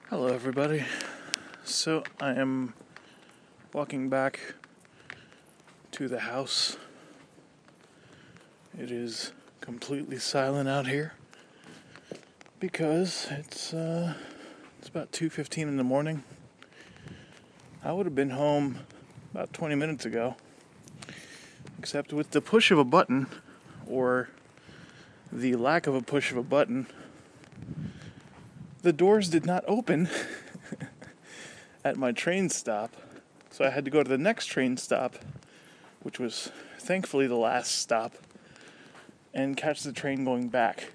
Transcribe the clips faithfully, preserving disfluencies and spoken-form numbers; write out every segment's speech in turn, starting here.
Hello everybody. So I am walking back to the house. It is completely silent out here because it's uh, it's about two fifteen in the morning. I would have been home about twenty minutes ago, except with the push of a button, or the lack of a push of a button, the doors did not open at my train stop, so I had to go to the next train stop, which was thankfully the last stop, and catch the train going back.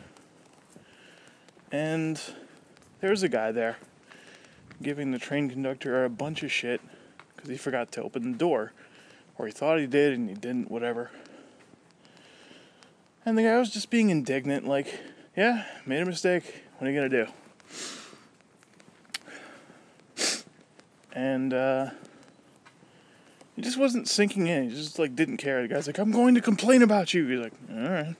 And there's a guy there giving the train conductor a bunch of shit because he forgot to open the door, or he thought he did and he didn't, whatever. And the guy was just being indignant, like, yeah, made a mistake, what are you gonna do? And uh, he just wasn't sinking in. He just like didn't care. The guy's like, I'm going to complain about you. He's like, all right.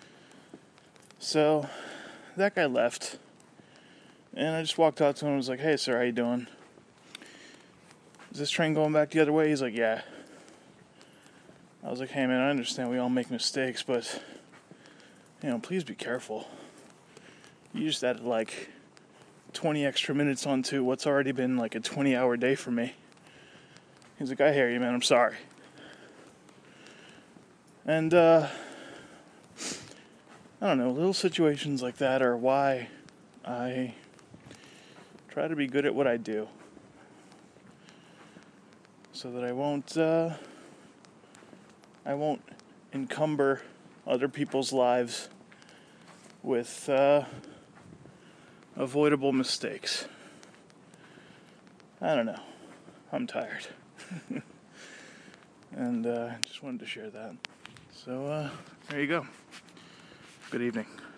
So that guy left, and I just walked out to him and was like, hey sir, how you doing? Is this train going back the other way? He's like, yeah. I was like, hey man, I understand we all make mistakes, but you know, please be careful. You just added like twenty extra minutes onto what's already been like a twenty hour day for me. He's like, I hear you, man, I'm sorry. And, uh, I don't know, little situations like that are why I try to be good at what I do. So that I won't, uh, I won't encumber other people's lives with, uh, avoidable mistakes. I don't know. I'm tired. and uh, just wanted to share that. So, uh, there you go. Good evening.